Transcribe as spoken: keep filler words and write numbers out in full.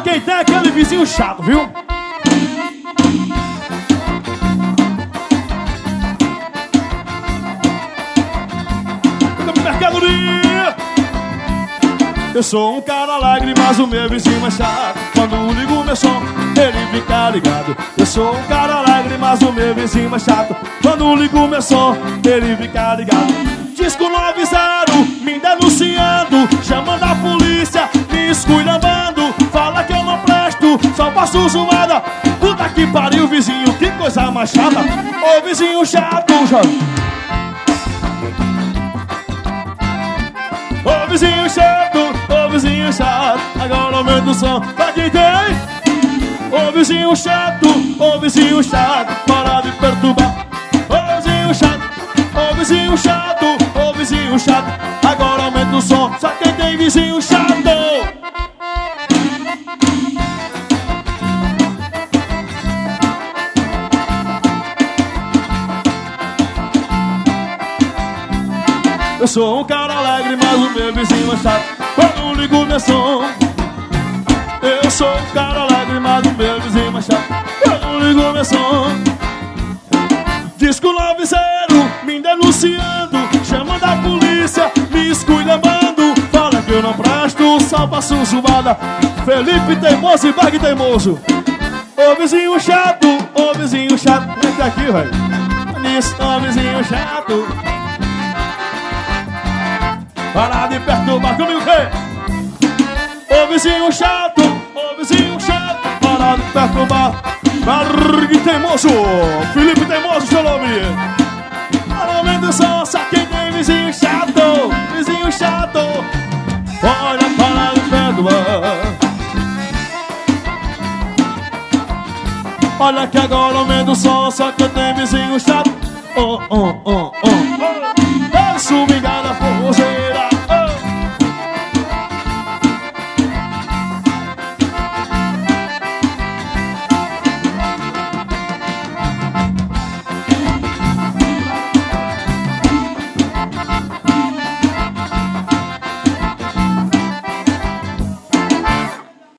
quem tem aquele vizinho chato, viu? Mercadoria. Eu sou um cara alegre, mas o meu vizinho é chato. Quando ligo meu som, ele fica ligado. Eu sou um cara alegre, mas o meu vizinho é chato. Quando ligo meu som, ele fica ligado. Disco nove zero, me denunciando, chamando a polícia, me esculhambando. Fala que eu não presto, só faço zoada. Puta que pariu, vizinho, que coisa mais chata. Ô vizinho chato, ô vizinho chato, ô vizinho chato. Agora aumenta o som pra quem tem. Ô vizinho chato, ô vizinho chato, para de perturbar. Ô vizinho chato, ô vizinho chato, ô vizinho chato. Agora aumenta o som, só quem tem vizinho chato. Eu sou um cara alegre, mas o meu vizinho é chato. Quando ligo meu som. Eu sou um cara alegre, mas o meu vizinho é chato. Quando ligo meu som. Disco nove zero, me denunciando, chamando a polícia, me esculhambando. Fala que eu não presto, só faço zoada. Felipe teimoso e Bag teimoso. Ô vizinho chato, ô vizinho chato. Vem aqui, velho. Nisso, ô vizinho chato. Para de perturbar comigo, hey! Ô vizinho chato, ô vizinho chato. Para de perturbar. Barrigue teimoso, Felipe teimoso, seu nome. Aumenta o som, só quem tem vizinho chato. Vizinho chato. Olha, para de perturbar. Olha que agora aumenta o som, só quem tem vizinho chato. Oh, oh, oh, oh, oh. Deixa me engana, forrozeira.